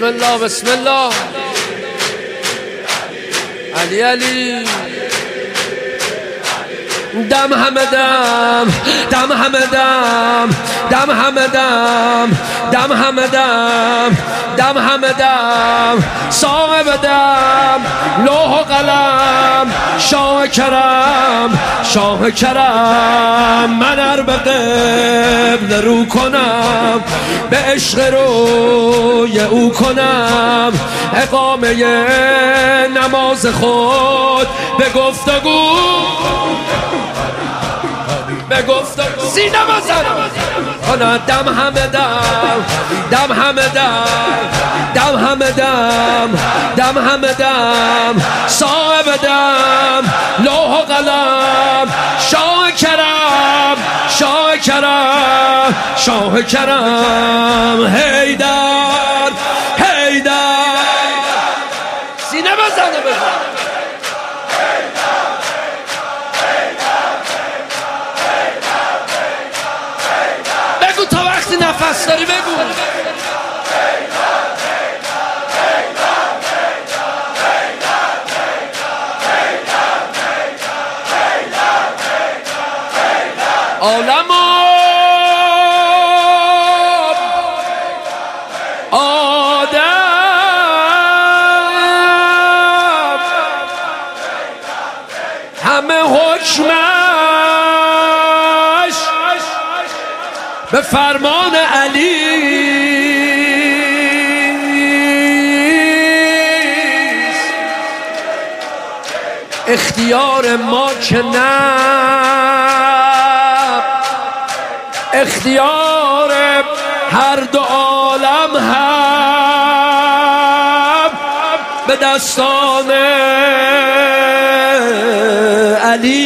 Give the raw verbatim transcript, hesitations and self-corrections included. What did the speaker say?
الله بسم الله علی علی دم همه دم دم همه دم دم همه دم دم همه دم دم همه دم صاحب دم لوح و قلم شاه کرم شاه کرم من ار به قبل رو کنم به عشق روی او کنم اقامه نماز خود به گفتگو به گفتگو سینه بزنم کنم دم همه دم دم همه دم دم همه دم دم همه دم صاحب دم لوح و قلم شاه کرم شاه کرم شاه کرم حیدر حیدر سینه بزنه بزن تا وقتی نفس داری بگو عالم آدم همه حکمش به فرمان علی اختیار ما که نه اختیار هر دو عالم هم به دستان علی